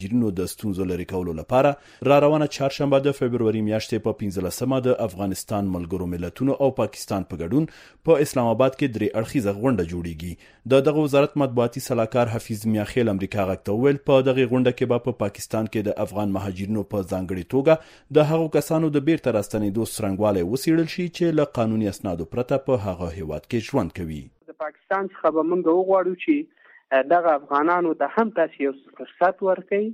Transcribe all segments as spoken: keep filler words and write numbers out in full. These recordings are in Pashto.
مهاجرینو د ستونزو لرې کولو لپاره را روانه چهارشنبه د فبروري میاشتې په پنځلسمه د افغانستان ملګرو ملتونو او پاکستان په ګډون په اسلام آباد کې درې اړخیزه غونډه جوړیږي. د دغه وزارت مطبوعاتي سلاکار حفیظ میاخیل امریکا غږ ته وویل په دغه غونډه کې به په پاکستان کې د افغان مهاجرینو په ځانګړي توګه د هغو کسانو د بیرته راستنېدو څرنګوالی وڅېړل شي چې له قانوني اسنادو پرته په هغه هیواد کې ژوند کوي. د پاکستان څخه به موږ وغواړو چې دغه افغانانو ته هم تاسو یو فرصت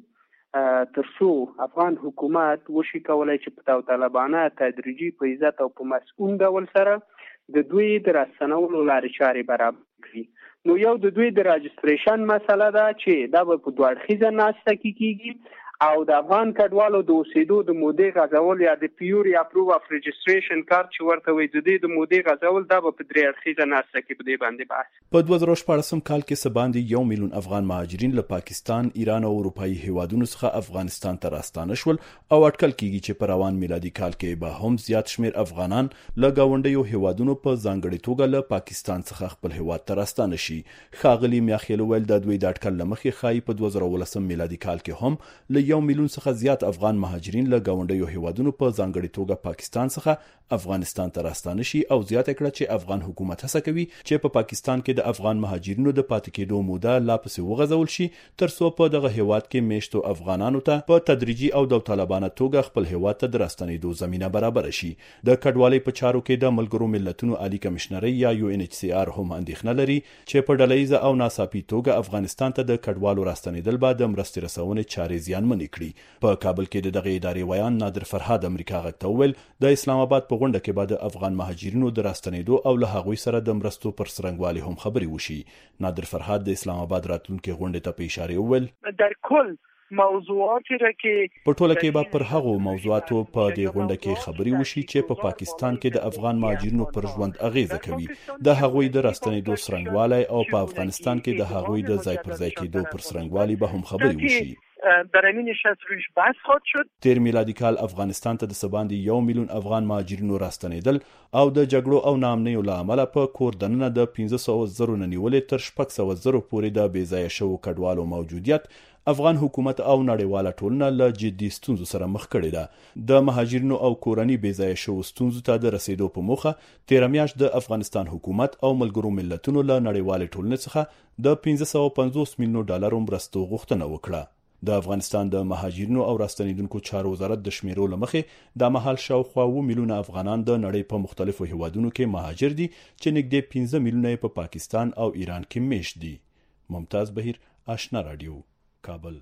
ورکړئ ترڅو افغان حکومت وشي کولای چې په داوطلبانه تدریجي په عزت او په مسؤل ډول سره د دوی د راستنولو لارې چارې برابر کړي. نو یو د دوی د راجستریشن مسله ده چې دا به په دوه اړخیزه ناسته کې کیږي او د افغان کډوالو د اوسېدو د مودې غځول یا د پیوري اپروو اف رجستریشن کارت چې ورته وایي د دې د مودې غځول دا به په درې اړخیزه ناسته کې په دې باندې بحث. په دوه زره شپاړسم کال کې څه باندې یو میلیون افغان مهاجرین له پاکستان، ایران او اروپایي هیوادونو څخه افغانستان ته راستانه شول او اټکل کیږي چې په روان میلادي کال کې به هم زیات شمیر افغانان له ګاونډیو هیوادونو په ځانګړي توګه له پاکستان څخه خپل هیواد ته راستانه شي. ښاغلي میاخیل ویل د دوی د اټکل له مخې ښایي په دوه زره ولسم میلادي کال کې هم له یو میلیون څخه زیات افغان مهاجرین له ګاونډیو هیوادونو په ځانګړي توګه پاکستان څخه افغانستان ته راستانه شي او زیاته کړه چې افغان حکومت هڅه کوي چې په پاکستان کې د افغان مهاجرینو د پاتې کېدو موده لا پسې وغځول شي ترڅو په دغه هیواد کې میشتو افغانانو ته په تدریجي او داوطلبانه توګه خپل هیواد ته د راستنېدو زمینه برابر شي. د کډوالۍ په چارو کې د ملګرو ملتونو عالی کمشنري یا یو ان ایچ سی آر هم اندېښنه لري چې په ډلهییزه او ناڅاپي توګه افغانستان ته د کډوالو راستنېدل به د مرستې رسونې چارې زیانمنې کړي. په کابل کې د دغه ادارې ویان نادر فرهاد امریکا غږ ته وویل د اسلام آباد په غونډه کې به د افغان مهاجرینو د راستنېدو او له هغوی سره د مرستو پر څرنګوالي هم خبرې وشي. نادر فرهاد د اسلام آباد راتلونکي غونډې ته په اشاره وویل در کل موضوعاتی را کې په ټوله کې به پر هغو موضوعاتو په دې غونډه کې خبرې وشي چې په پاکستان کې د افغان مهاجرینو پر ژوند اغیزه کوي، د هغوی د راستنېدو څرنګوالی او په افغانستان کې د هغوی د ځای پر ځای کېدو پر څرنګوالي به هم خبرې وشي. در این نشست روش بحث خواهد شد. تیر میلادي کال افغانستان ته د سباندي یو میلیون افغان مهاجرینو راستنېدل او د جګړو او ناامنیو له امله په کور دننه د پنځه سوه زرو نه نیولې تر شپږ سوه زرو پورې د بې ځایه شوو کډوالو موجودیت افغان حکومت او نړیواله ټولنه له جدي ستونزو سره مخ کړې ده. د مهاجرینو او کورنۍ بې ځایه شوو ستونزو ته د رسیدو په موخه تیر میاشت د افغانستان حکومت او ملګرو ملتونو له نړیوالې ټولنې څخه د پنځه سوه پنځوس میلیونو ډالرو مرستو غوښتنه وکړه. د افغانستان د مهاجرینو او راستنیدونکو چارو وزارت د شمیرو لمخې د مهال شاوخوا اووه میلیونه افغانان د نړۍ په مختلفو هیوادونو کې مهاجر دي چې نږدې پنځه میلیونه په پاکستان او ایران کې میشت دي. ممتاز بهیر، آشنا رادیو، کابل.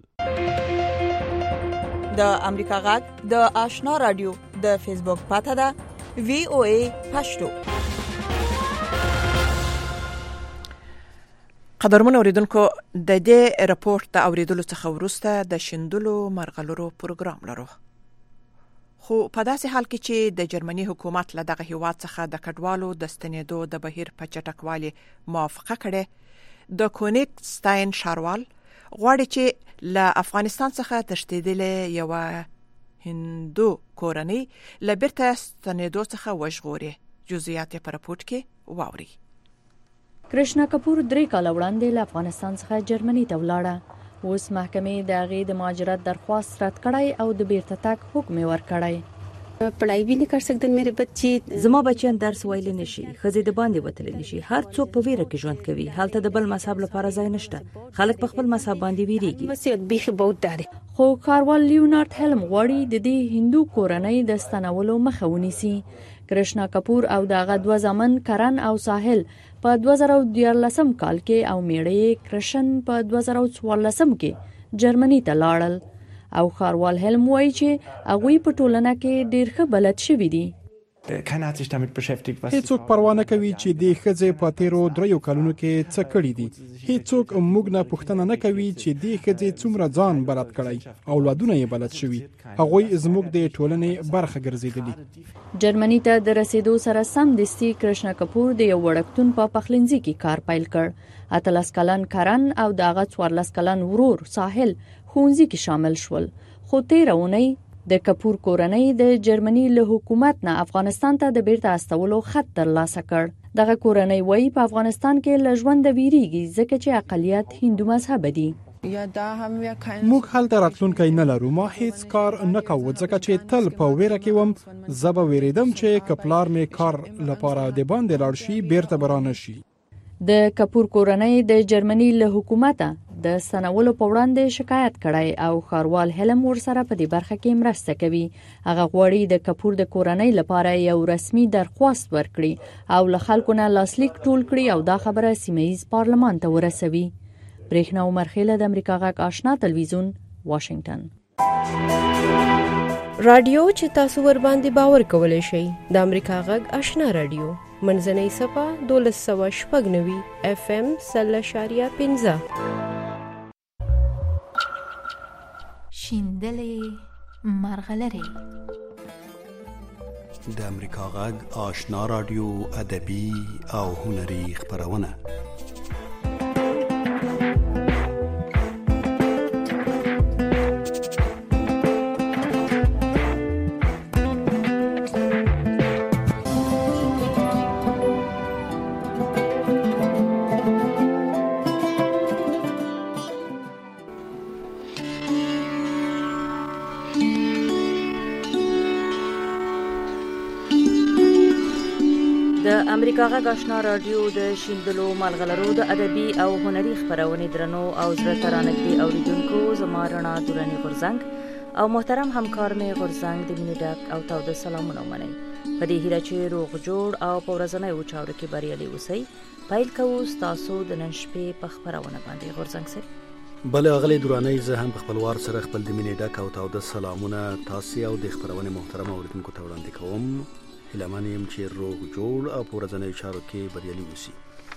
د امریکا غږ د آشنا رادیو د فیسبوک پاته ده وی او ای پښتو. قدرمن اوریدونکو، د دې راپورټ د اوریدلو څخه وروسته د شندلو مرغلرو پروګرام لرو. خو په داسې حال کې چې د جرمني حکومت له دغه هیواد څخه د کډوالو د ستنېدو د بهیر په چټکوالي موافقه کړې، د کونیګسټاین ښاروال غواړي چې له افغانستان څخه تښتېدلې یوه هندو کورنۍ له بیرته ستنېدو څخه وژغوري. جزئیات یې په راپورټ کې واورئ. کرشنا کپور درې کاله وړاندې له افغانستان څخه جرمني ته ولاړه. اوس محکمې د هغې د مهاجرت درخواست رد کړی او د بیرته تګ حکم یې ورکړی. پڑھائی بھی نہیں کر سکتے میرے بچی. زما بچیان درس ویلی نشي، ښځې د باندې وتلی نشي، هر څوک په ویره کې ژوند کوي. هلته د بل مذهب لپاره ځای نشته، خلک په خپل مذهب باندې ویریږي. وصیت بیخي بہت داري. خو کاروال لیونارد هلم غواړي د دې هندو کورنۍ د ستنولو مخه ونیسي. کرشنا کپور او دغه دوه زامن کرن او ساحل په دوه زره دیارلسم کال کې او میړه کرشن په دوه زره څوارلسم کې جرمني ته لاړل او ښاروال هلم وایي چې هغوی په ټولنه کې ډېر ښه بلد شوي دي. هیڅوک پروا نه کوي چې د ښځې په تیرو دریو کلونو کې څه کړي دي. هیڅوک موږ نه پوښتنه نه کوي چې د ښځې څومره ځان بلد کړی، اولادونه یې بلد شوي. هغوی زموږ د ټولنې برخه ګرځېدلي. جرمني ته د رسیدو سره سمدستي کرشنا کپور د یو وړکتون په پخلنځي کې کار پیل کړ. اتلس کلن کرن او د هغه څوارلس کلن ورور ساحل ښوونځي کې شامل شول. خو تېره اونۍ د کپور کورنۍ د جرمني له حکومت نه افغانستان ته د بیرته استولو خط ترلاسه کړ. دغه کورنۍ وایي په افغانستان کې له ژونده ویریږي ځکه چې اقلیت هندو مذهب دي. موږ هلته راتلونکی نه لرو. ما هیڅ کار نه کوو ځکه چې تل په ویره کې وم. زه به ویریدم چې که پلار مې کار لپاره د باندې لاړ شي بیرته به رانه شي. د کپور کورنۍ د جرمني له حکومته د ستنولو په وړاندې شکایت کړی او ښاروال هلم ورسره په دې برخه کې مرسته کوي. هغه غواړي د کپور د کورنۍ لپاره یو رسمي درخواست ورکړي او له خلکو نه لاسلیک ټول کړي او دا خبره سیمه‌ییز پارلمان ته ورسوي. برېښنا عمر خیله د امریکا غږ آشنا تلویزیون واشنگټن. رادیو چې تاسو ور باندې باور کولای شئ د امریکا غږ آشنا رادیو منځنۍ صفه دولس سوه شپږ نوي اف ام سل اشاریه پنځه. شیندلې مرغلرې د امریکا غږ آشنا رادیو ادبي او هنري خپرونه. د امریکا غږ آشنا رادیو د شیندلو ملغلرو د ادبي او هنري خپرونې درنو او زړه ته رانږدې اوریدونکو، زما رڼا درنې غورځنګ او محترم همکار مې غورځنګ د مینې ډک او تاوده سلامونه ومنئ. په دې هیله چې روغ جوړ او په ورځنیو چارو کې بریالي اوسئ. پیل کوو ستاسو د نن شپې په خپرونه باندې غورځنګ صاحب. بله اغلی درانۍ، زه هم په خپل وار سره خپل د مینې ډک او تاوده سلامونه تاسې او د خپرونې محترم اوریدونکو ته وړاندې کوم. هیلهمن یم چې روغ جوړ او په ورځنیو چارو کې بریالي اوسئ.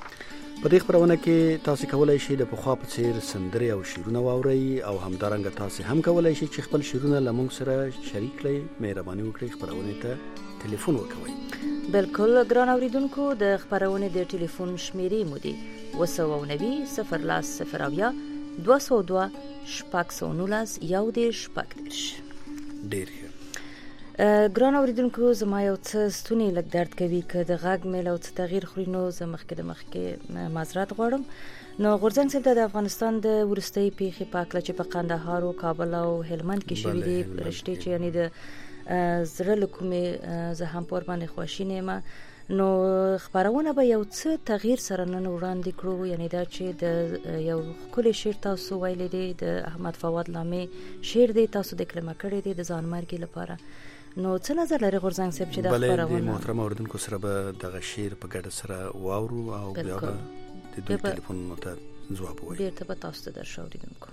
په دې خپرونه کې تاسې کولی شئ د پخوا په څېر سندرې او شعرونه واورئ او همدارنګه تاسې هم کولی شئ چې خپل شعرونه له موږ سره شریک کړئ. مهرباني وکړئ خپرونې ته ټلیفون وکوئ. بالکل ګران اوریدونکو، د خپرونې د ټلیفون شمیرې مو دي اوه سوه نوي صفر لاس صفر اویا دوه سوه دوه شپږ سوه نولس یو دېرش شپږ دېرش. ډېر ښه. ګران اوریدونکو، زما یو څه ستونی لږ درد کوي، که د غږ میل او څه تغییر خوري نو زه مخکې د مخکې معذرت غواړم. نو غورځنګ صاحب د افغانستان د وروستۍ پیښې په هکله چې په قندهار او کابل او هلمند کې شوي دي، رښتې چې یعنې د زړه له کومې زه هم په ورباندې خواشینې یم. نو خپرونه به یو څه تغییر سره نن وړاندې کړو، یعنې دا چې د یو ښکلی شعر تاسو ویلی دی، د احمد فواد لامې شعر دی، تاسو د کلمه کړی دی د ځانمرګي لپاره. نو څه نظر لري غورځنګ صاحب چې دا خپرونه؟ بله د محترم اوریدونکو سره به دغه شعر په ګډه سره واورو او بیا به د دوی ټلیفونونو ته ځواب ووایو. بیرته به تاسو ته درشو اوریدونکو.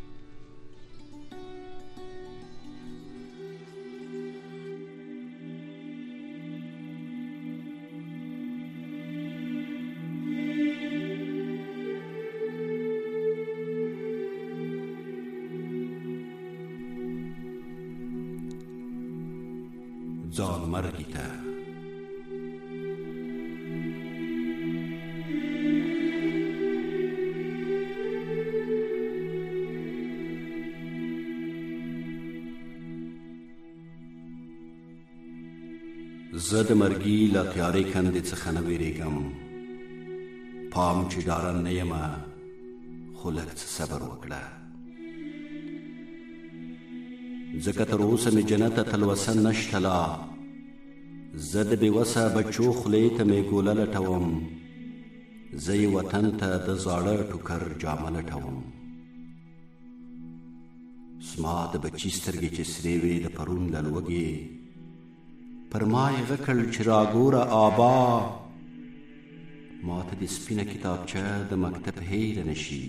ځانمرګي ته زه د مرګي له تیارې کندې څخه نه ویرېږم. پام چې ډارن نه یمه، خو لږ څه صبر وکړه، ځکه تر اوسه مې جنته تلوسه نشته لا. زه د بېوسه بچو خولې ته مې ګوله لټوم، زه یې وطن ته د زاړه ټوکر جامه لټوم. زما د بچي سترګې چې سرې وې د پرون له لوږې، پر ما یې غکړ چې راګوره آبا. ما ته د سپینه کتابچه د مکتب هیره نشي،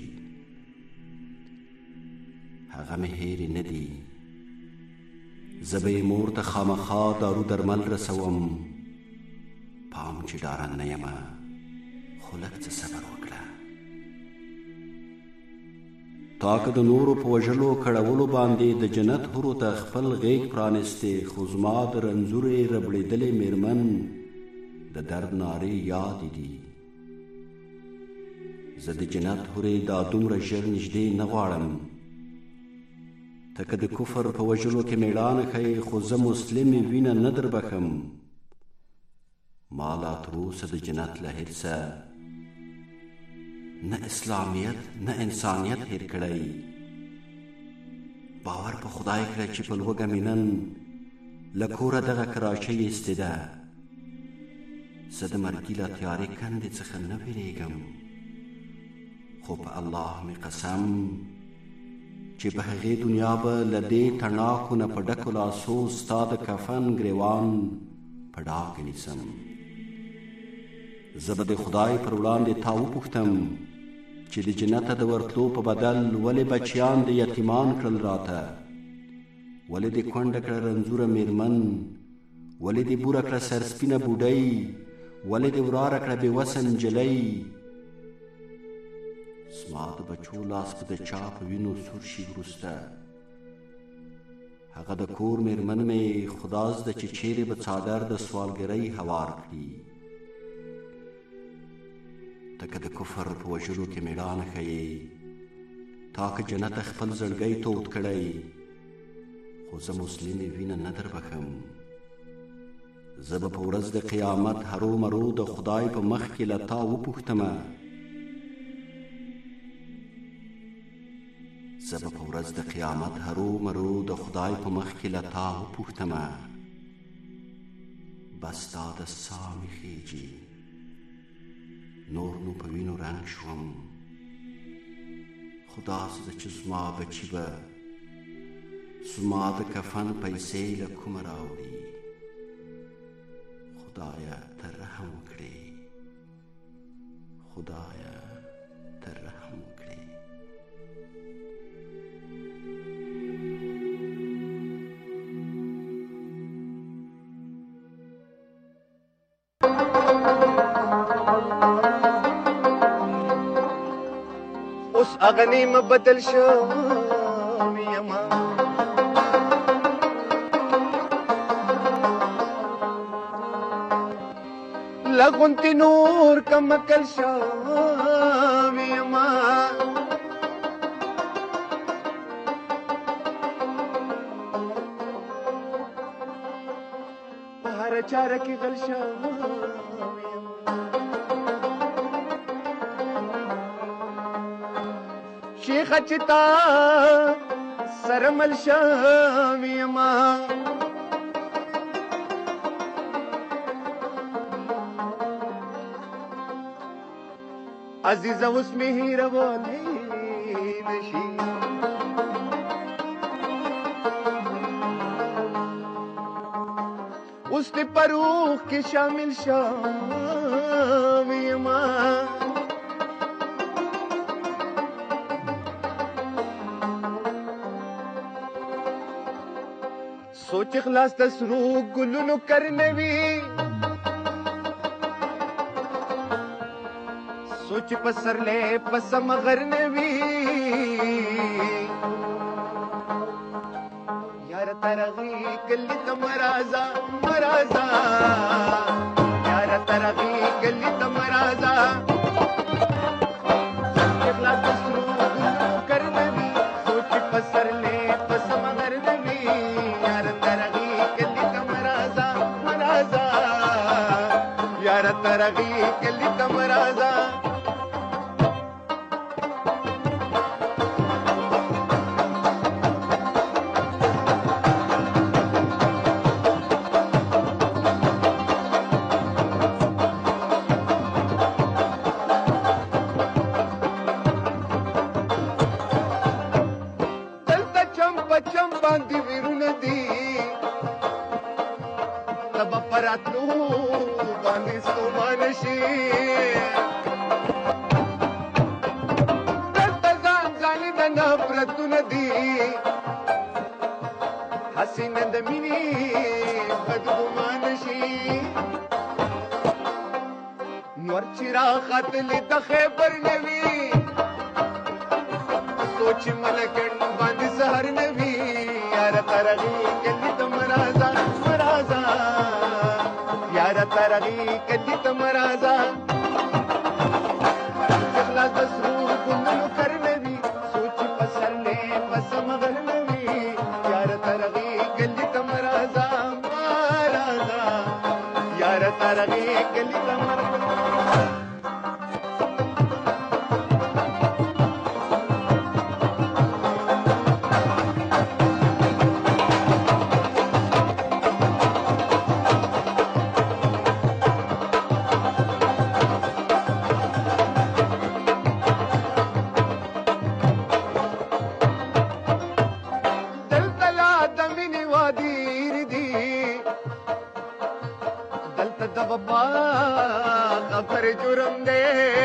هغه مې هیرې نه دي. زه به یې مور ته خامخا دارو درمل رسوم. پام چې ډارن نه یمه، خو لږ څه صبر وکړه. تا که د نورو په وژلو کړولو باندې د جنت حورو ته خپل غیږ پرانستې، خو زما د رنځورې ربړېدلې میرمن د درد نارې یادې دي. زه د جنت حورې دا دومره ژر نږدې نه غواړم. ته که د کفر په وژلو کې میړانه ښیې، خو زه مسلمې وینه نه در بخم. ما لا تر اوسه د جنت له حرصه نه اسلامیت نه انسانیت هیر کړی. باور په خدای کړه چې په لوږه مې نن له کوره دغه کراچۍ ایستې ده. زه د مرګي له تیارې کندې څخه نه ویرېږم، خو په الله مې قسم چې په هغې دنیا به له دې تڼاکو نه په ډکو لاسو ستا د کفن ګریوان په ډاګ نیسم. زه به د خدای پر وړاندې تا وپوښتم چې د جنته د ورتلو په بدل ولې بچیان د یتیمان کړل راته، ولې د کونډه کړه رنځوره میرمن، ولې د بوره کړه سرسپینه بوډۍ، ولې د وراره کړه بېوسه نجلۍ. زما د بچو لاس به د چا په وینو سور شي وروسته. هغه د کور میرمن مې خدا زده چې چیرې به څادر د سوالګرۍ هوار کړي. ته که د کفر په وژلو کې مېړانه ښیې، تا که جنت خپل زړګی تود کړی، خو زه مسلمې وینه نه در بخم. زه به په ورځ د قیامت هرو مرو د خدای په مخ کې له تا وپوښتمه زه به په ورځ د قیامت هرو مرو د خدای په مخ کې له تا وپوښتمه بس تا د ساه مې خیجي، نور نو په وینو رنګ شوم. خدا زده چې زما بچي به زما د کفن پیسې له کومه راوړي. خدایه ته رحم وکړې، خدایه ته رحم وکړې. اوس اغنی م بدل شوم یما، لغونتی نور کم کل شوم یما. په هر چاره کې غل شوم شیخ چتا سرمل شام یما. عزیز اوس می رواني نشي، اوس ته پروخ کې شامل شام یما. سوچ خلاص تسرو گلونو کرنوی، سوچ پسر لے پسم غرنوی. یار ترغی گلی تمرازا مرازا، یار ترغی گلی تمرازا. سوچ خلاص تسرو گلونو کرنوی، سوچ پسر لے پسم غرنوی. ترغی کلی تمرازا دلتا چمپا چمپان دی ویرون دی تب پراتلو باندې ستومان شي. دلته ځان ځانې د نفرتونه دي، حسینه د مینې بدګمان شي. نور چې راختلې د خیبر نه وي، سوچ ملکن باندې سهر نه وي. یار ترغی کلی تمرازا مرازا، یار ترغی کلی تمرازا. خلاص تسرو گلونو کرنوی، سوچ پسر لے پسم غرنوی. یار ترغی کلی تمرازا مرازا، یار ترغی کلی تمرازا. وفا خبر جرم دے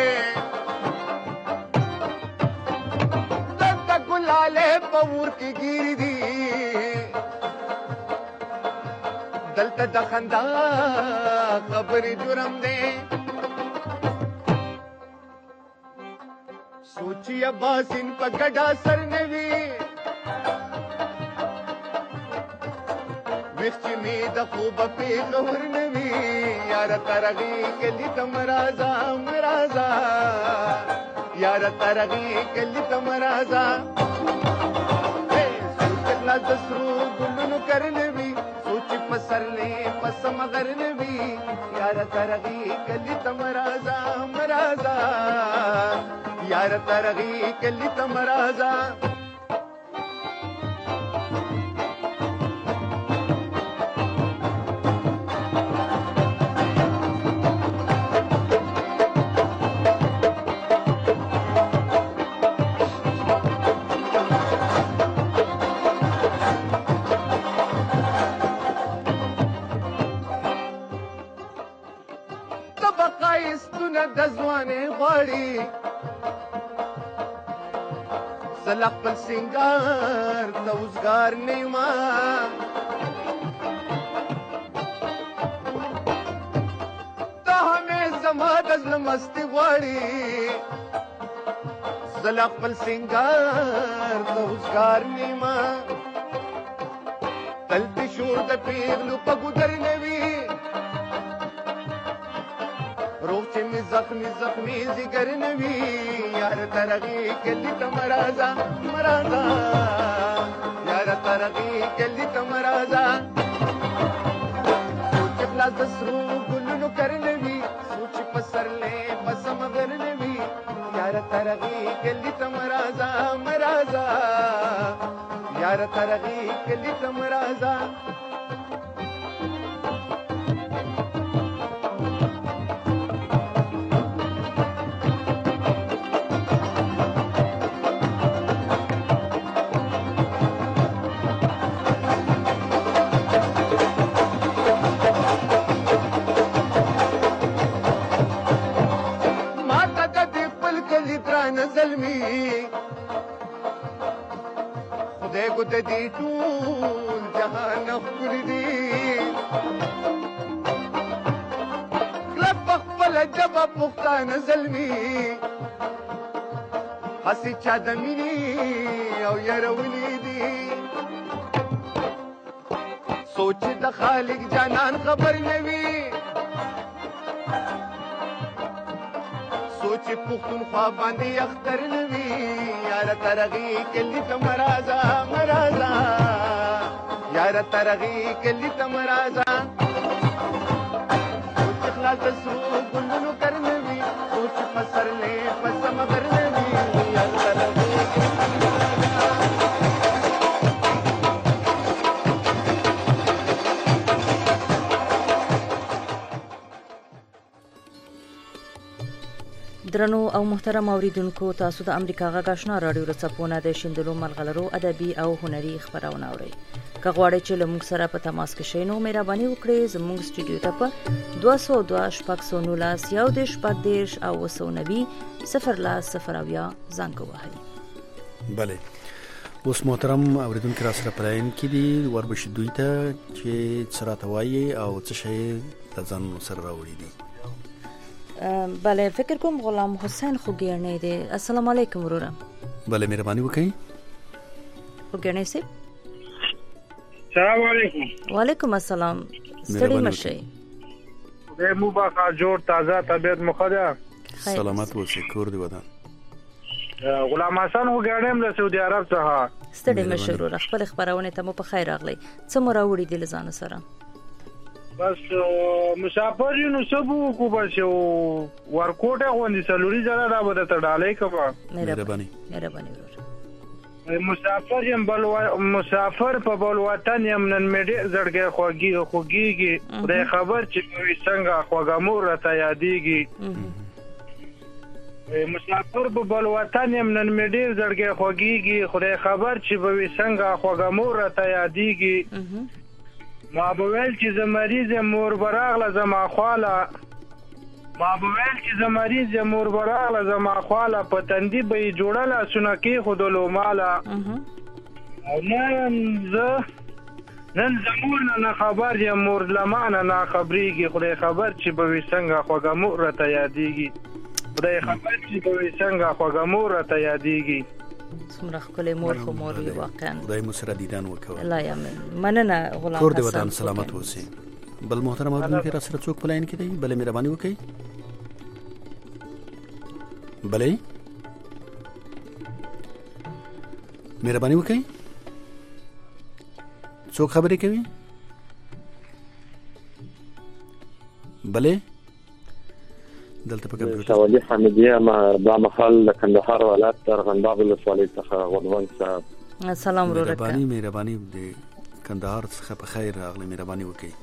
دلتا گلالے پور کی گیری دی دلتا دخندا خبر جرم دے سوچی عباس ان پا گڑا سر نوی ویخچی می دا خوب پی غور نوی یارا ترغی کلی تا مرازا مرازا یارا ترغی کلی تا مرازا سوچی لا دسرو گلنو کرنوی سوچی پسر لی پس مغر نوی یارا ترغی کلی تا مرازا مرازا یارا ترغی کلی تا مرازا دزوانه غواړي زلق بل سنگار توزگار نیما تا همه زما دزل مستی غواړي زلق بل سنگار توزگار نیما تلتی شور د پیغلو په ګودر نوي روح چې می زخمی زخمی زگر نوی یار ترغی کلی تا مرازا مرازا یار ترغی کلی تا مرازا سوچ پلا دسرو گلنو کر نوی سوچ پسر لے پس مغر نوی یار ترغی کلی تا مرازا مرازا یار ترغی کلی تا مرازا خدای کو د دې ټول جهان خپل دی کلب خپل جبه پښتانه زلمی هسې چا د مینې او یارولې دي سوچ د خالق جانان خبر نوي سوچ پختونخوا باندې اختر نوي یار ترغی کلی تا مرازا مرازا یار ترغی کلی تا مرازا سوچ اخلاص دسرو گلنو کر نوی سوچ پسر لے پس مغر نوی یار ترغی کلی تا مرازا درنو او محترم اوریدونکو تاسو د امریکا غږ آشنا رادیو رڅپونه د شیندلو ملغلرو ادبي او هنري خبرونه اورئ که غواړئ چې له موږ سره په تماس کې شئ نو مهرباني وکړئ زموږ سټوډیو ته په دوه سوه دوه شپږ سوه نولس یو دېرش شپږ دېرش او اوه سوه نوي صفر لس صفر اویا زنګ ووهئ. بله اوس محترم اوریدونکو را سره په لاین کې دي وربشي دوی ته چې څه راته وایي او څه شی د ځان سره راوړي دي. بله فکر کوم غلام حسین خوګیانی دی. السلام علیکم وروره. بله مهرباني وکړئ. خوګیانی صاحب السلام علیکم. وعلیکم السلام. ستړي مشئ. دې مو باخا جوړ تازه طبيعت مخدا سلامت اوسئ کور دی ودان. غلام حسین خوګیانی له سعودي عرب څخه. ستړي مشئ وروره خپل خبرونه ته مو په خیر راغلی. څه مو راوړي دي لزان سره؟ بس مسافر یو نو سبو کو بس ورکوټه غوندي سلوري زره را بده ته ډالۍ کما. مهرباني مهرباني وروره. مسافر یم بل مسافر په بل وطن یم نن مې زړګي خوږي خوږيږي خدای خبر چې وي څنګه خوګمور راته یادېږي. مسافر په بل وطن یم نن مې ډېر زړګي خوږيږي خدای خبر چې وي څنګه خوګمور راته یادېږي. ما به ویل چې زه مریض یم مور به راغله زما خواله ما به ویل چې زه مریض یم مور به راغله زما خواله په تندي به یې جوړه لاسونه کېښودلو ماله او نن زه نن زه مور نه نه خبر یم مور له ما نه ناخبرېږي خدای خبر چې به وي څنګه خوږه مور راته یادېږي خدای خبر چې به وي څنګه خوږه مور راته یادېږي څومره ښکلی مور خو مور وي واقعا خدای مو سره دیدن وکړي الله یمن مننه غلام کور دې ودان سلامت اوسئ بل محترم اورونکي را سره څوک په لاین کې دی بلې مهرباني وکړئ بلې مهرباني وکړئ څوک خبرې کوي بلې دلته په کمپیوټر سوالي حمیدیه ما دا مخال د کندهار ولایت ارغنداب ولسوالۍ څخه غونوان صاحب سلام ورکړه مهرباني مهرباني د کندهار څخه په خیر راغلی مهرباني وکړئ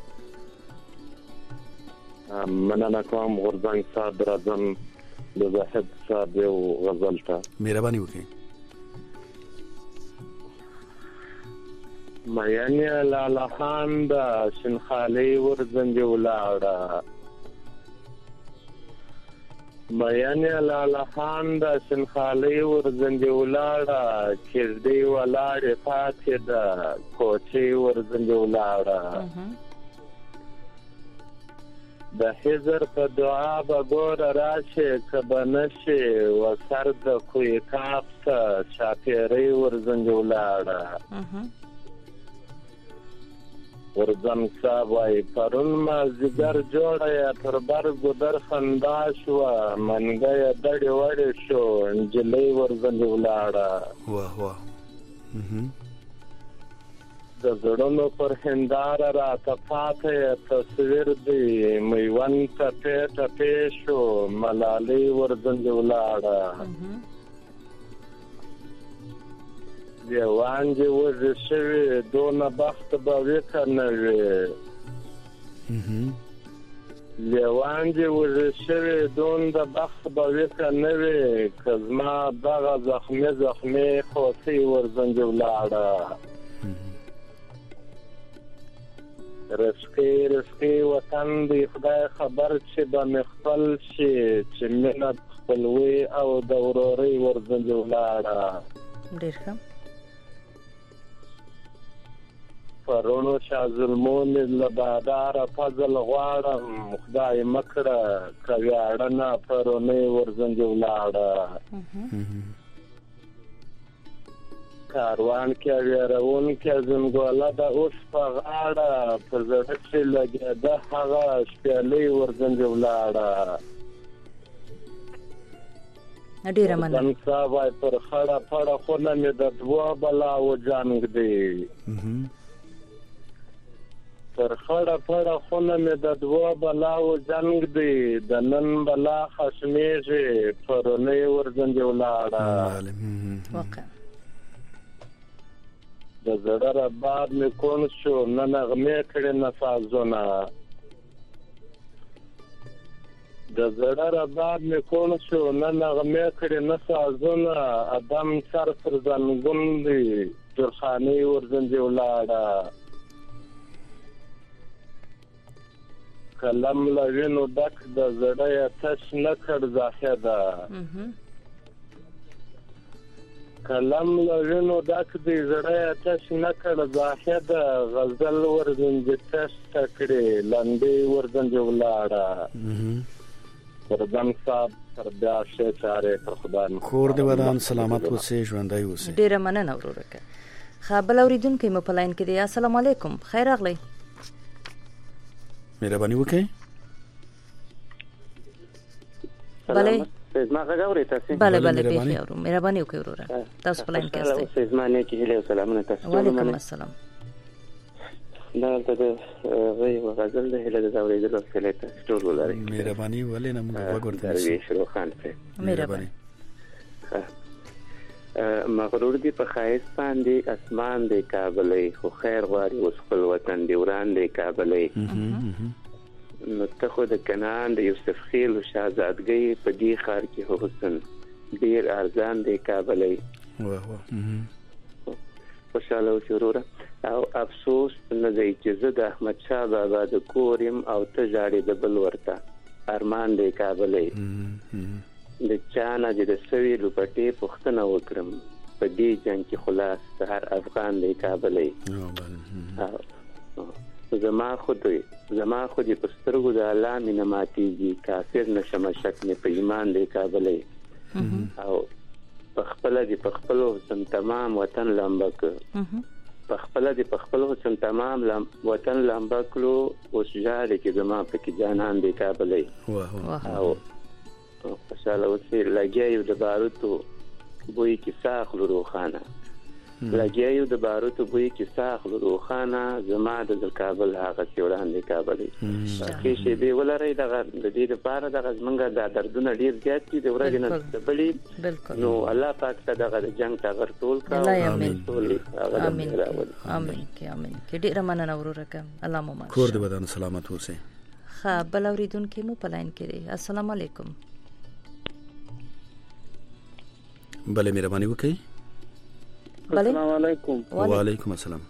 مننه کوم غورځنګ صاحب راځم د زاهد صاحب یو غزل ته مهرباني وکړئ مېنې لاله خان د شنخالۍ ورځنجې ولاړه مېنې لاله خان د شنخالۍ ورځنجې ولاړه کېږدۍ ولاړې پاتې ده کوچۍ ورځنجې ولاړه د حضر په دعا به ګوره راشي که به نشي و سر د کوی کاف ته شاپېرۍ ورځنجې ولاړه ورځم صاحب وایي پرون مازدیګر جوړه یې تر بر ګودر خندا شوه منګه یې دړې وړې شو نجلۍ ورځنجې ولاړه واه واه د زړونو پر هنداره راته پاته یې تصویر دی میوند ټپې ټپې شو ملالۍ ورځنجې ولاړه لیوانجې وږې شوې دونه بخت به ویښه نه وي لیوانجې وږې شوې دونه بخت به ویښه نه وي که زما دغه زخمي زخمي خوسۍ ورځنجې ولاړه رسکۍ رسکۍ وطن دی خدای خبر چې به مې خپل شي چې مینه خپلوي او د ورورۍ ورځنجې ولاړه ډېر ښه پرونو شاه ظلمون له باداره فضل غواړم خدای مکړه که ویاړنه پرونۍ ورځنجې ولاړه کاروان کې ویرونکې زنګوله ده اوس په غاړه په زړه چې لګېده هغه شپېلۍ ورځنجې ولاړه ډېره مننه صاحب وایي پر خړه پړه خونه مې د دوه بلاو جنګ دی پر خړه پړه خونه مې د دوه بلاو جنګ دی د نن بلا خشمېږي پرونۍ ورځنجې ولاړه واقعا د زړه رباب مې کون شو نه نغمې کړې نه سازونه د زړه رباب مې کون شو نه نغمې کړې نه سازونه ادم سر پر زنګون دی درخانۍ ورځنجې ولاړه قلم له وینو ډک د زړه یې تش نه کړ زاهده قلم له وینو ډک دی زړه یې تش نه کړ زاهده غزل ورځنجې تش کړې لنډۍ ورځنجې ولاړه ورځم صاحب تر بیا ښې چارې پر خدای کور دې ودان سلامت اوسئ ژوندی اوسئ ډېره مننه ورورکه ښه بل اورېدونکی مو په لاین کې دی السلام علیکم خیر راغلی مهرباني وکړئ بله سیزما غږ اورئ تاسې بله بله بیخي اورو مهرباني وکړئ وروره تاسو په لاین کې یاستئ سیزما نیکې هیلې او سلامونه تاسو وعلیکم السلام دا دلته د یو غزل د هیله د اورېدلو حوصله تاسو ټول ولرئ مهرباني ولې نه موږ غوږ ورته درویش روخان صاحب مهرباني مغرور دی په ښایست باندې اسمان دی کابلۍ خو خیر غواړي اوس خپل وطن دی وران دی کابلۍ نو ته خو د کنعان د یوسف خیل و شهزادګۍ په دې ښار کې حسن ډېر ارزان دی کابلۍ واه واه خوشحاله اوسې وروره او افسوس نه دی چې زه د احمد شاه بابا د کور یم او ته ژاړې د بل ورته ارمان دی کابلې د چا نه چې د سوي لوپټې پوښتنه وکړم په دې جنګ کې خلاص د هر افغان دی کابلې زما خود زما خود په سترګو د الله مینه ماتېږي کافر نشم شک مې په ایمان دی کابلې او په خپل دی په خپل حسن تمام وطن لامبک په خپل دی په خپل حسن تمام وطن لامبک لو اوس ژاړي چې زما په کې جانان دی کابلې او خوشاله اوسې لګیا یو د باروتو بوی کې ساخلو روخانه لګیا یو د باروتو بوی کې ساخلو روخانه زما د کابل هغه سیوران دی کابلې کې شی دی ولري دغه د دې لپاره دغه زمونږ د دردونه ډیر زیات دي د ورځې نه د بلې نو الله پاک ته دغه جنگ ته غر ټول کا امين امين امين کې امين کې ډیر مننه ورورکه الله مو ماشي کور دې بدن سلامت اوسه ها بل اوریدونکو مو پلاین کړي السلام علیکم بله مهرباني وکړئ السلام علیکم وعلیکم السلام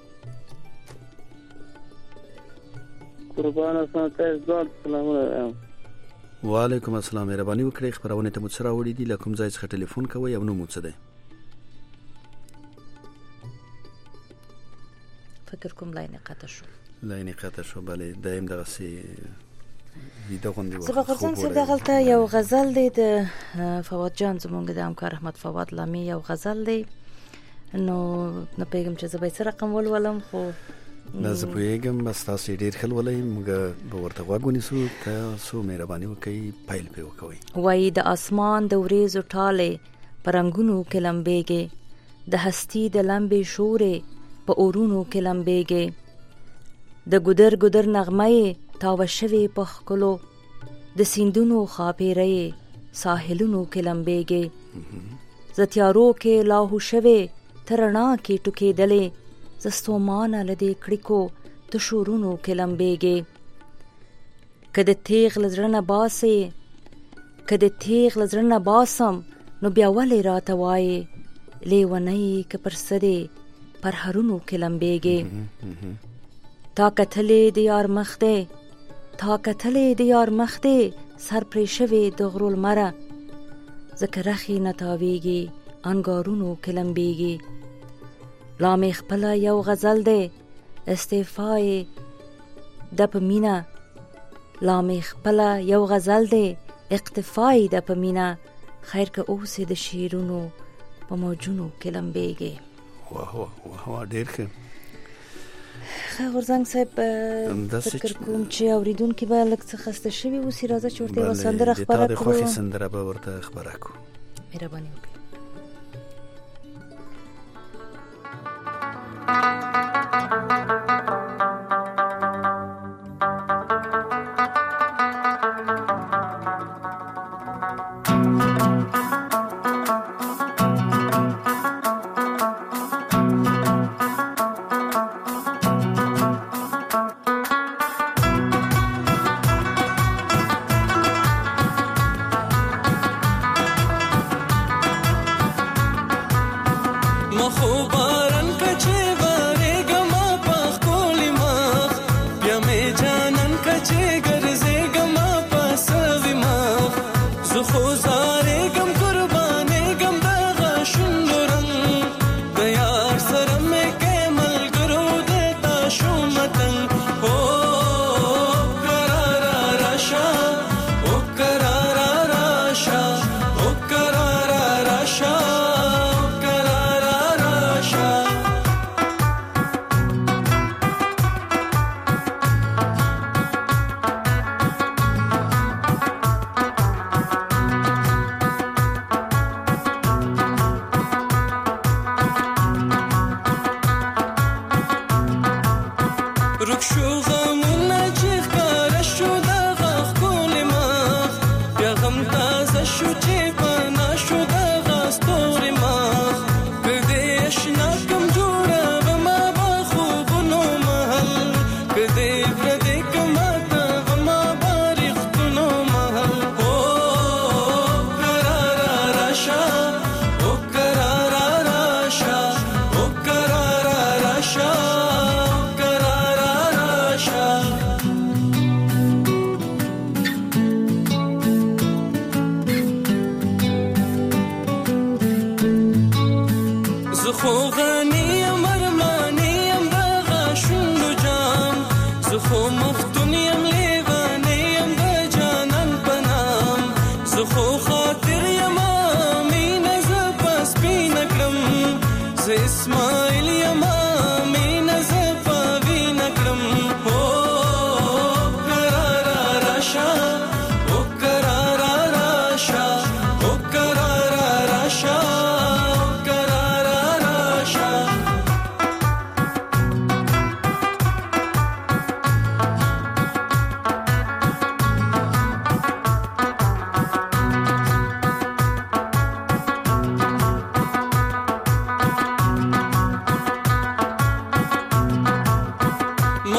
قربان اسان تاسو زړه سلام علیکم وعلیکم السلام مهرباني وکړئ خبرونه ته متصرا وړي دي لکه کوم ځای څخه ټلیفون کوي او نو مو څه دی فکر کوم لاین قطع شو لاین قطع شو بله دایم دغه سي ویډیو غوندي وخت زه خو څنګه دغلته یو غزل دی د فواد جان زمونږ د همکار احمد فواد لامي یو غزل دی نو نه پیغام چې زه به سره رقم ولولم خو نه زه پیغام بس تاسو ډیر خل ولای موږ به ورته غوښنی سو تاسو مهرباني وکړئ پایل په وکوي وای د اسمان د وریځو ټاله پرنګونو کې لمبېږي د هستی د لمبې شورې په اورونو کې لمبېږي د ګودر ګودر نغمه تاو شوي په خلو د سیندونو خاپېرې ساحلونو کې لمبېږي زتیارو کې لاهو شوي ترنا کې ټوکې دلې زستومان لدې کړکو د شورونو کې لمبېږي کده تیغ لزرنه باسه کده تیغ لزرنه باسم نو بیا ولې راته وایې لیونی که پر سدې پر هرونو کې لمبېږي تا کتلې د یار مخ دی تا کتلې د یار مخ دی سر پرې شوي د غرو لمره ځکه رخي نه تاویږي انګارونو کې لمبېږي لا مې خپله یو غزل دی استعفای د په مینه لا مې خپله یو غزل دی اقتفای د په مینه خیر که اوسې د شیرونو په موجونو کې لمبېږي واه واه واه ډېر ښه ښه غورځنګ صاحب فکر کوم چې اورېدونکي به لږ څه خسته شوي اوسي راځه چې ورته یوه سندره خپره کړو د تا د خوښې سندره به ورته خپره کړو مهرباني وکړئ مخوبارن کچه باره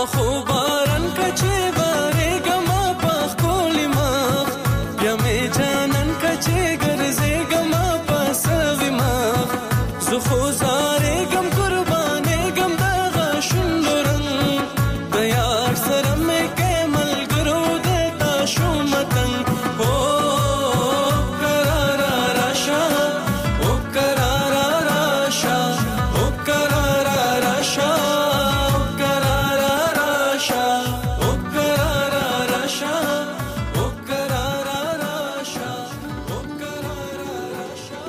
مخوبارن کچه باره گما پخ کولی مخ بیا می جانن کچه گرزه گما پسوی مخ زخو زاره گم قربانه گم داغا شندورن دیار سرم که ملگرو دیتا شومتن او کرارا راشا او کرارا راشا او کرارا راشا او کرارا راشا او کرارا راشا او کرارا راشا او کرارا راشا.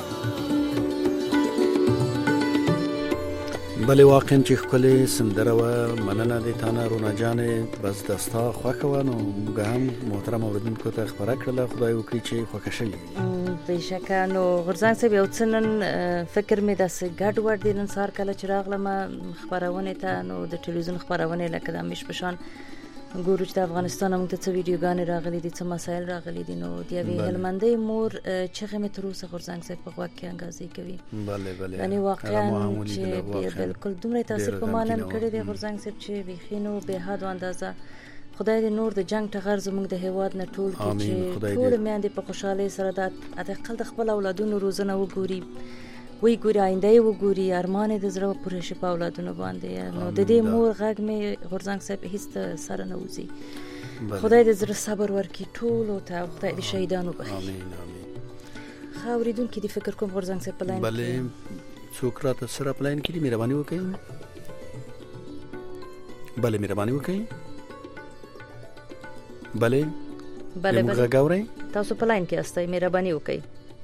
بلې واقعا چې ښکلې سندره وه، مننه دې تانه رونا جانې، بس دستا خوښه وه نو موږ هم محترم اورېدونکو ته خپره کړله. خدای وکړي چې خوښه شوي. بېشکه. نو غورځنګ صاحب یو څه نن فکر مې داسې ګډ وډ دی نن سهار کله چې راغلم خپرونې ته، نو د ټلویزیون خپرونې لکه د همیش په شان ګورو چې د افغانستان موږ ته څه ویډیوګانې راغلي دي، څه مسایل راغلي دي. نو د یوې هلمندۍ مور چغې مې تر اوسه غورځنګ صاحب په غوږ کې انګازې کوي. بله بله یعنې واقعا چې بالکل دومره تاثیر په ما نن کړی دی غورځنګ صاحب چې بیخي نو بې حد و اندازه. خدای دې نور د جنگ ټغر زموږ د هیواد نه ټول کړي چې ټول میندې په خوشحالۍ سره د حداقل د خپل اولادونو روزنه وګوري، وی ګوري آینده یې وګوري، ارمان یې د زړه پوره شي په اولادونو باندې. نو د دې مور غږ مې غورځنګ صاحب هیڅ سره نه وځي. خدای دې زړه صبر ورکړي ټولو ته، خدای دې شهیدان وبخښي. امین امین. ښه اورېدونکي دې فکر کوم غورځنګ صاحب په لاین کې بلې څوک راته سره په لاین کې دي؟ مهرباني وکړئ. بلې مهرباني وکړئ. بلې بلې موږ غږ اورئ؟ تاسو په لاین کې یاستئ، مهرباني وکړئ.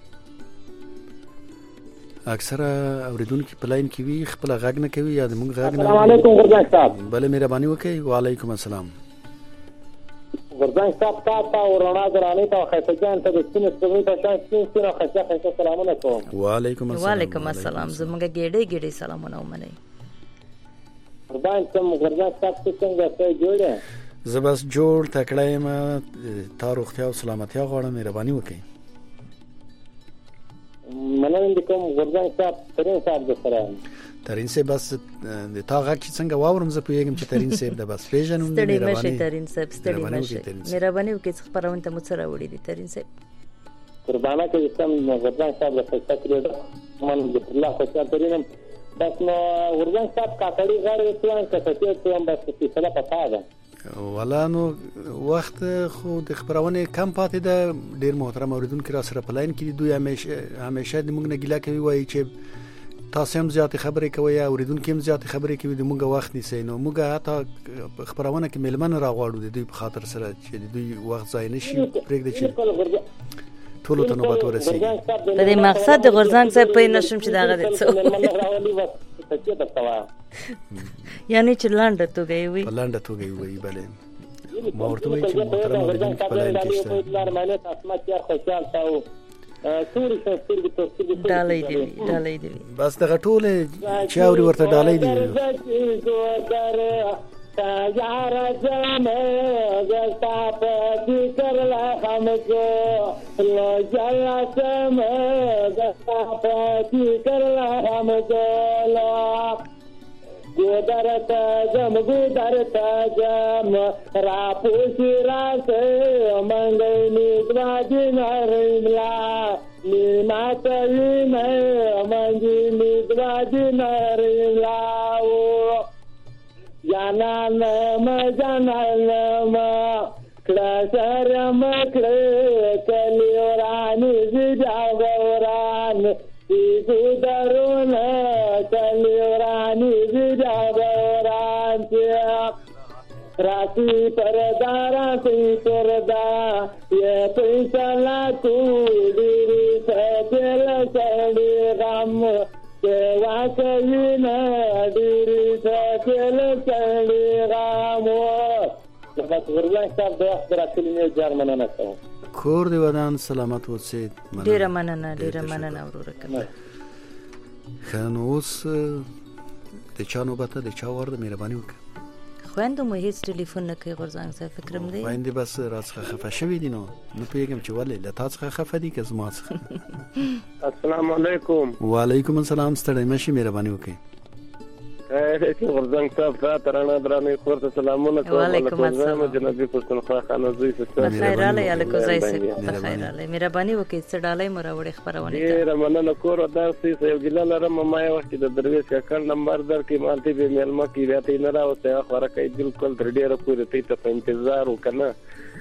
اکثره اوریدونکي په لاین کې وي، خپل غږ نه کوي یا د موږ غږ نه. السلام علیکم غورځنګ صاحب. بله مهرباني وکړئ. وعلیکم السلام. غورځنګ صاحب تاسو او رڼا درانې ته خیسه جان ته د سپینې سپوږمۍ په شان سپین سپین او ښایسته ښایسته سلامونه کوم. وعلیکم السلام. وعلیکم السلام. زموږ ګېډۍ ګېډۍ سلامونه ومنئ. غورځنګ صاحب غورځنګ صاحب څنګه څه جوړ دی؟ زه بس جوړ تکړه یم. تا روغتیا او سلامتیا غواړم، مهرباني وکړئ. مننه دې کوم غورځنګ صاحب. ترین صاحب د سره ترین صاحب بس د تا غږ چې څنګه واورم زه پوهېږم چې ترین صاحب د بس پېژنم. ستړي مشئ ترین صاحب، ستړي مشئ. مهرباني وکړئ چې خپرونې ته مو څه راوړي دي ترین صاحب. قربانه کوي سم غورځنګ صاحب د ښایسته کړی من د الله خوشحال ترینم. بس نو غورځنګ صاحب کاکړي غاړې وسوان که څه څه بس فیصله پتا ده. ولا نو وخت خو د خبرونه کم پاتې ده. ډیر محترم اوریدونکو را سره پلاین کې دوی همیشه همیشه د موږ نه ګیله کوي، وایي چې تاسو هم زیات خبرې کوي، اوریدونکو هم زیات خبرې کوي، د موږ وخت نیسي. نو موږ حتی خبرونه کې ملمن راغواړو د دوی په خاطر سره چې د دوی وخت ځای نشي پرېږدي چې ټول ته نوبت ورسیږي. په دې مقصد د غورځنګ صاحب په نشم چې داغه څه یعنی چې لاندې توګه وي په لاندې توګه وي. بله ما ورته وایي چې محترم اوریدونکو په لاین کې شته. ډالۍ دی ډالۍ دی بس دغه ټوله چې اوري ورته ډالۍ دی. یار زمه زستا په ذکر لا همزو لو جلا زمه زستا په ذکر لا همزو لا ګودرتا زم ګودرتا زم را پوسی راس منګې نیګوا دینارلا نیما ته نه منګې نیګوا دینارلا جانان ما جانان ما کلاسر مکړه کلی ورانی زیدا وران دې درونه کلی ورانی زیدا وران راتی پردا راتی پردا یہ پیسہ لا تو دیری سچل سڑی غم دیوا کینا دیری سچل سڑی غم لقد ورلای صاحب د اخبار کلمې جرمنه کوم کور دی ودان سلامت اوسئ. ډیره مننه ډیره مننه وروره. خنو اوس د چا نوبت د چا ورده مهرباني وکړه. خويندو مو هیڅ ټلیفون نه کوي غورځنګ صاحب فکرم دی. خويندې بس راڅخه خفه شوي دي نو نه پوهېږم چې ولې له تا څخه خفه دي که زما څخه. السلام علیکم. وعلیکم السلام. ستړی مه شي مهرباني وکړئ. علیکم ورزنګ صاحب تاسو رانا درانه خورته سلامونه کوم. وعلیکم السلام جنابي پښتونخوا خانه زوی څخه. بخیر علی علیکم زای سه بخیر علی مهرباني وکړئ څه ډالۍ مراوړې خبرونه ته. ډیر مننه کور داسې یو ګیله لرم ما یو وخت د درویش کاکړ نمبر در کې مالتي به ملما کې راته نه راوته خبره کوي بالکل تر ډیره پورې ته په انتظار وکنه.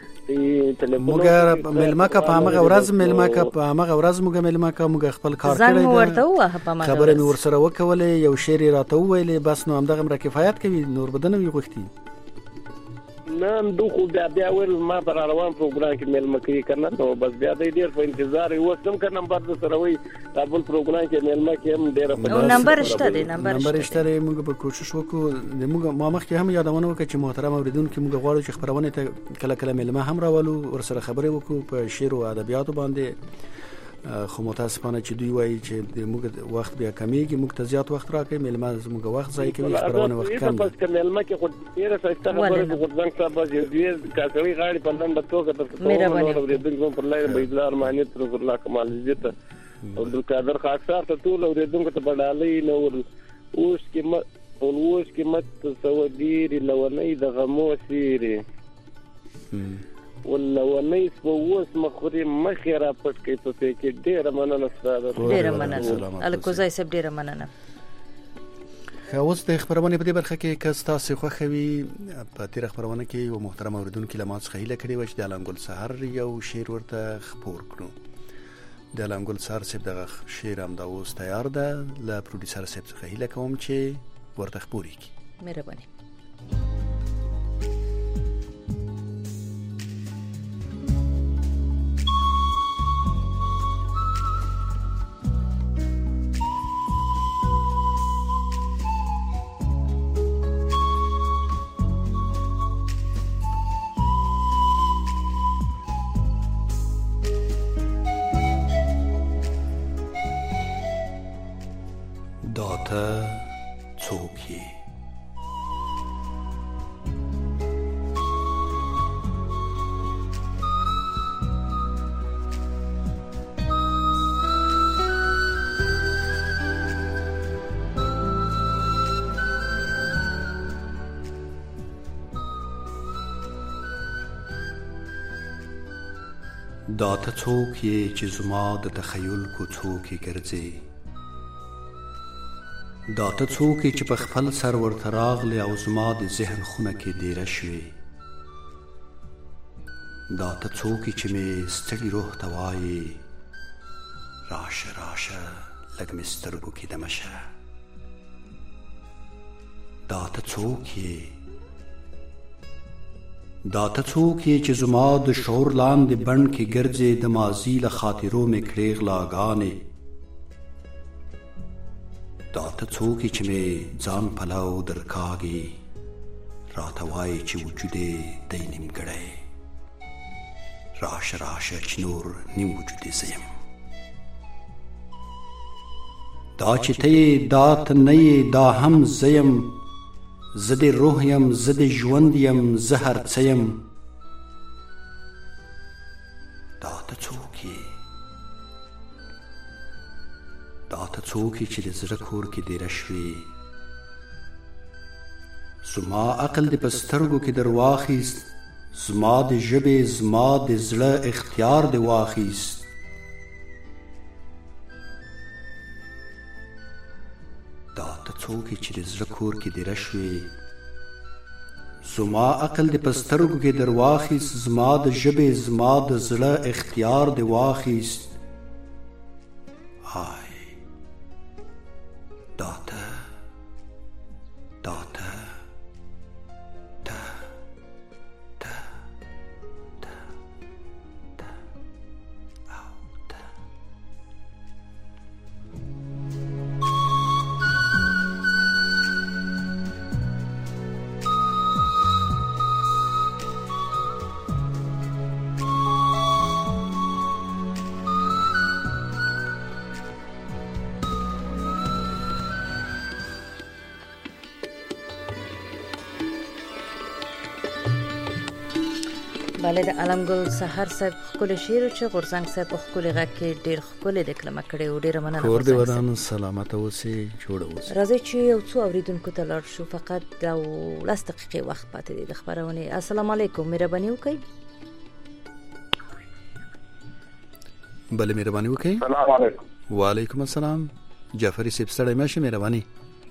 موږ ملما کا په هغه ورځ ملما کا په هغه ورځ موږ ملما کا موږ خپل کار کړی دی. خبره مې ورسره وکولې یو شعر راته وویلې بس نو همدغه مر کفایت کوي نور بدنه وي غوښتي. نن دوه بیا بیا ول ما پر روان پروګرام کې ملما کوي کنه نو بس بیا دې ډیر په انتظار یو سم کا نمبر د سره وي تاسو پروګرام کې ملما کې هم ډیر په نمبر شته دی نمبر نمبر شته موږ به کوشش وکړو موږ ما مخ کې هم یادونه وکړو چې محترم اوریدونکو موږ غواړو چې خبرونه ته کله کله ملما هم راولو ورسره خبرې وکړو په شعر او ادبیاتو باندې. خو متاسفانه چې دوی وایي چې موږ وخت بیا کمیږي موږ ته زیات وخت راکړي ملما زموږ وخت ضایع کوي خبرونه وخت کم بس که ملما کې خو ډیره سسته خبره د غوډنګ صاحب باندې دې کاکړي غاړي په نن د توګه د ټول د دې پر لای بيدلار معنی تر الله کمال عزت او د قادر خاصار ته ټول اوریدونکو ته بدالي نو اوس کې م اوس کې مت سعودي لونې د غمو سيري ولا ونیس په اوس مخوري مخيره پټ کې ته کې ډېر مننه ستاسو. ډېر مننه الکوزای صاحب ډېر مننه. اوس د خبرونه په دې برخه کې که تاسو خوښوي په تیر خبرونه کې یو محترم اوریدونکو لمات خیله کړی و چې د علامګل سحر یو شعر ورته خبر کړو. د علامګل سحر صاحب دغه شعر هم دا اوس تیار ده ل پروډوسر صاحب څخه هیله کوم چې ورته خبري کړي. مهرباني. څوکي دا ته څوک یې چې زما د تخیل کوڅو کې ګرځې دا ته څوک یې چې په خپل سر ورته راغلې او زما د ذهن خونه کې دیره شوې دا ته څوک یې چې مې ستړي روح ته وایې راشه راشه لږ مې سترګو کې دمه شه دا ته څوک یې دا ته څوک یې چې زما د شعور لاندې بڼ کې ګرځې د ماضي له خاطرو مې کړې غلاګانې دا ته څوک یې چې مې ځان پلو درکاږي راته وایي چې وجود یې دی نیمګړی راشه راشه چې نور نیم وجود یې زه یم دا چې ته یې دا ته نه یې دا هم زه یم زه د روح یم زه د ژوند یم زه هر څه یم دا ته څوک یې دا ته څوک یې چې د زړه کور کې دیره شوې زما عقل دې په سترګو کې در واخیست زما د ژبې زما د زړه اختیار دې واخیست دا ته څوک یې چې د زړه کور کې دیره شوې زما عقل دې په سترګو کې در واخیست زما د ژبې زما د زړه اختیار دې واخیست آی دا ته دا ته ته ته ته ته او ته بله د علمګل سحر صاحب خپل شعر چې غورځنګ صاحب خپل غږ کې ډیر خپل د کلمه کړي او ډیر مننه کور دې ودان سلامت اوسې جوړ اوسې راځي چې یو څو اوریدونکو ته لاړ شو فقط د لاس دقیقې وخت پاتې دی د خبرونه. السلام علیکم مهرباني وکړئ. بله مهرباني وکړئ. السلام علیکم. وعلیکم السلام. جعفری صاحب ستړی مشه مهرباني.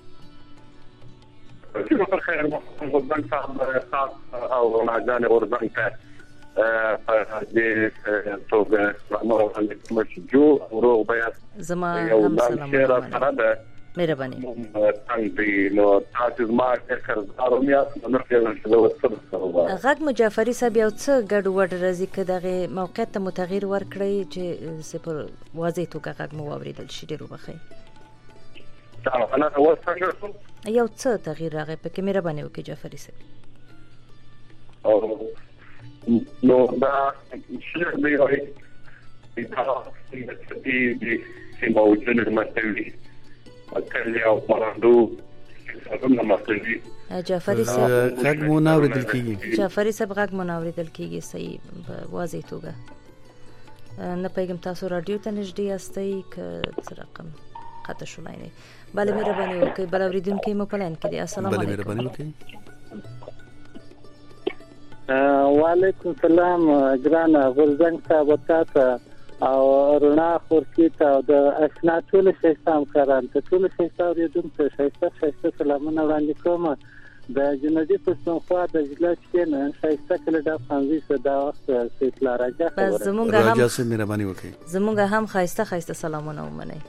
په خیر غورځنګ صاحب خاص او ماجان غورځنګ ته د توګه نو علیکم جو روغ بیا زما هم سلام مهرباني. څنګه نو تاسو ما کړهارو میا نو غږ مجافری صاحب یو څه ګډ وډ راځي که دغه موقعیت ته متغیر ورکړی چې سپر واضح توګه غږ مو واوریدل شي ډیر وبخښئ. انا اول څنګه یو څه تغییر راغی پکې مهرباني وکړئ جعفری صاحب. او نو دا شیر دی وای دا چې دې چې موجود مستوي اکل یو پراندو څنګه مستوي جعفری صاحب غږ مو نه اوریدل کیږي. جعفری صاحب غږ مو نه اوریدل کیږي صحیح واضح توګه نه پیغام تاسو رادیو ته نږدې یاستئ که رقم قطع شولای نه. بله مهرباني وکړئ. بل اوریدونکو مو پلان کړي. السلام علیکم. بله مهرباني وکړئ. وعلیکم السلام ګران غورځنګ صاحب تاسو او رونا خورکی ته د اسنا ټول شیستام کاران ته ټول شیستام ریدونکو شیسته شیسته سلامونه وړاندې کوم. د جنوبي پښتونخوا د ضلع کې نه شیسته کله د افغانستان صدا وخت سیتلا راځه بس زمونږ هم راځه سم مهرباني وکړئ. زمونږ هم خایسته خایسته سلامونه ومنئ.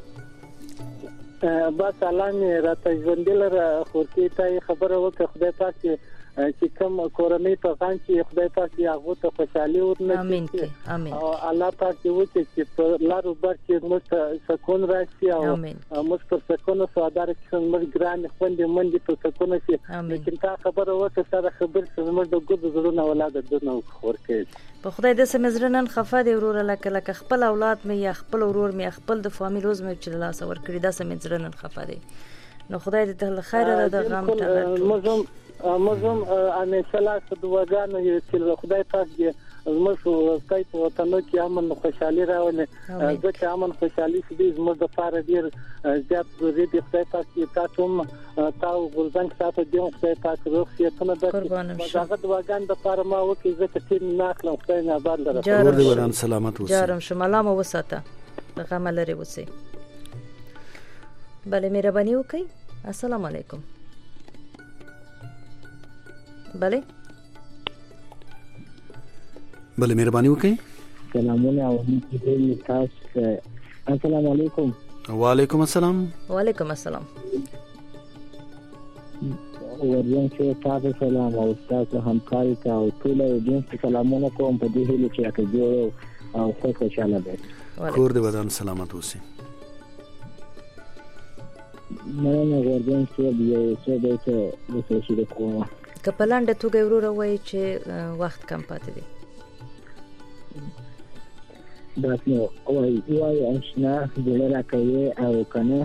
با سلام راته ژوندل را خورکی ته خبره وکړه خدای پاک چې کوم کورنۍ په غان کې خدای پاک هغه ته خوشحالي ورنکړي. امين امين. او الله پاک دې وکړي چې په لارو بر کې موږ سکون راشي او موږ پر سکون سوادار کې موږ ګران خوندې منډي په سکون شي. لیکن تا خبره وکړه سره خبر چې موږ د ګډ زړونو اولاد دنه ورکړي. په خدای د سمزرنن خفه دی ورور لکه لکه خپل اولاد مې یا خپل ورور مې خپل د فامیل روز مې چې لاس ور کړی د سمزرنن خفه دی. نو خدای دې ته خیر را د غم ته مزم مزم همیشه لا دعاګانې چې خدای پاک دې زموږ ستای په وطن کې امن خوشحالي راولي. ځکه امن خوشحالي دې زموږ د فار ډیر زیات ضروري دی. خدای پاک دې تاسو هم تاسو غورځنګ ساتو دې خدای پاک روغ سيتونه د هغه دعاګان د فار ما وکي زه ته تیر نه اخلم. خدای نه آباد لره. ور دې وران سلامت اوسه. جارم شماله مو وساته غم لري وسه. بله مهرباني وکړئ. السلام علیکم. بله بله مهرباني وکړئ. سلامونه او دې تاسو. السلام علیکم. وعلیکم السلام. وعلیکم السلام. ورځم چې تاسو سلام او تاسو همکاري ته او ټول دې سلامونه کوم په دې هیله چې راکې او خوشاله ده. کور دې ودان سلامت اوسئ. مننه ورځم چې یو څه د څه د څه د کومه که په لاندې توګه ورور وای چې وخت کم پاتې دی. دا نو وای وای آشنا دلته کوي او کنه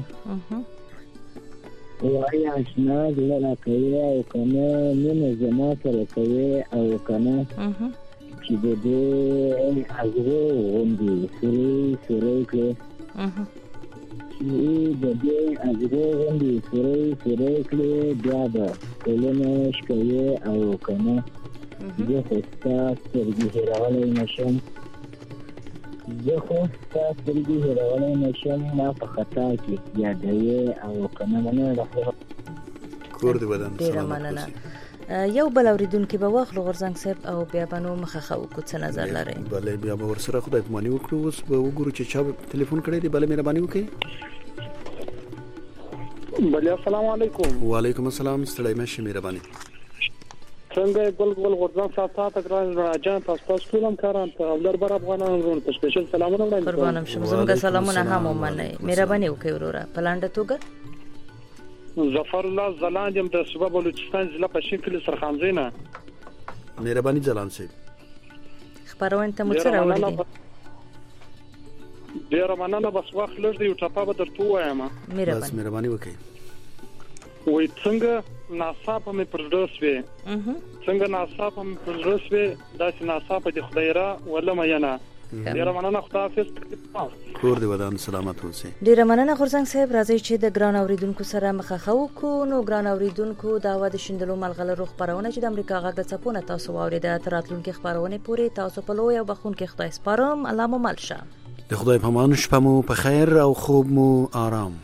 وای آشنا دلته کوي او کنه نه زما سره کوي او کنه چې دې ازره وندي سری سری کې چې دې ازره وندي سری سری کې بیا به کلمه شکوي او کنه زه خو ستاسو سترګې هېرولی نشم زه خو ستاسو سترګې هېرولی نشم ما په خطا کې یادوي او کنه مننه. کور دې ودان ډېره مننه. یو بل اوریدونکي به واخلو غورځنګ صاحب او بیا به نو مخه خو څه نظر لرئ. بله بیا به ورسره خدای پاماني وکړو. اوس به وګورو چې چا ټلیفون کړی دی. بله مهرباني وکړئ. بله السلام علیکم. وعلیکم السلام. ستړی مشه مهرباني. څنګه ګل ګل غورځنګ صاحب تاسو ګران راجان تاسو تاسو ټولم کاران ته او در بر افغانانو ورته سپیشل سلامونه وړاندې کوم. قربانم شم. زموږ سلامونه هم ومنئ. مهرباني وکړئ وروره. پلانډه توګه ظفر الله زلان یم د صوبه بلوچستان ضلع پښین کلی سرخانزینه. مهرباني زلان صاحب. خبرونه ته مو سره وړي. ډیر مننه. بس وخت لږ دی او ټاپه به درته وایم. بس مهرباني وکړئ. وای څنګه ناصافه مې پر درسوي څنګه ناصافه مې پر درسوي داسې ناصافه دي خدای را ولما ینا ډیره مننه خداحافظ کور دی ودان سلامت اوسئ. ډیره مننه غورځنګ صاحب. راځي چې د ګران اوریدونکو سره مخه کو نو ګران اوریدونکو دا و د شندلو ملغلرو خبرونه چې د امریکا غږ د چپونه تاسو واوریده تر راتلونکي خبرونه پورې تاسو په لوی او بخون کې خدای سپارم. الله مو مل شه. د خدای په امان شپه مو په خیر او خوب مو آرام.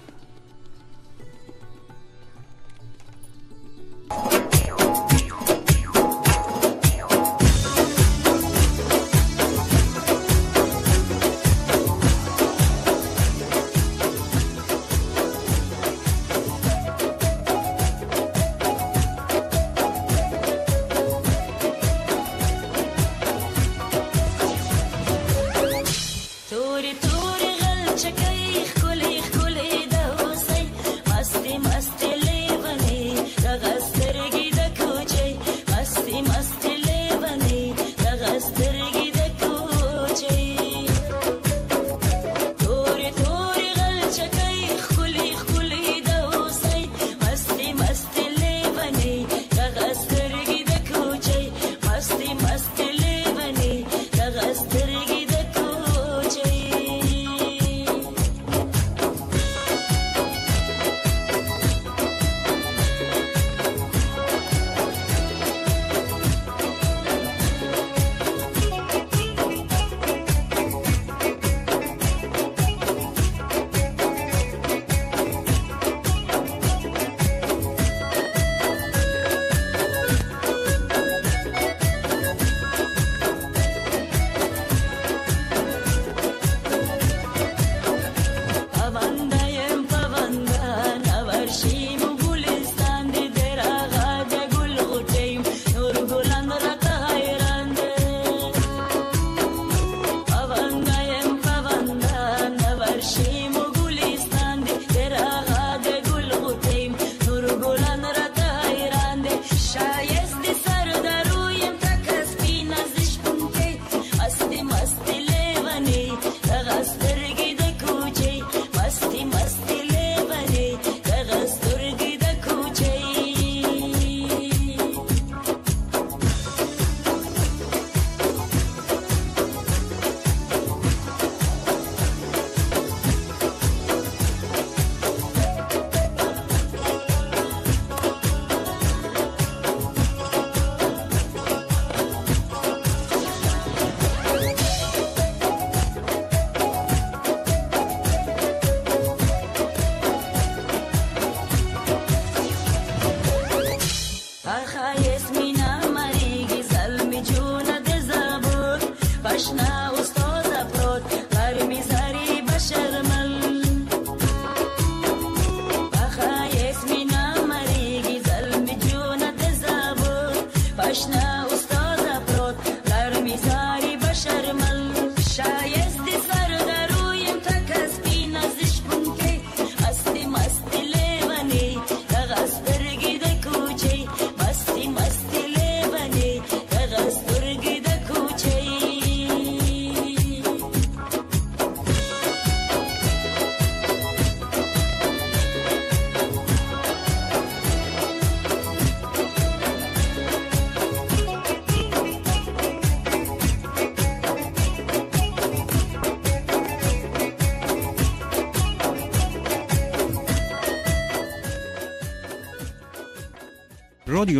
Krishna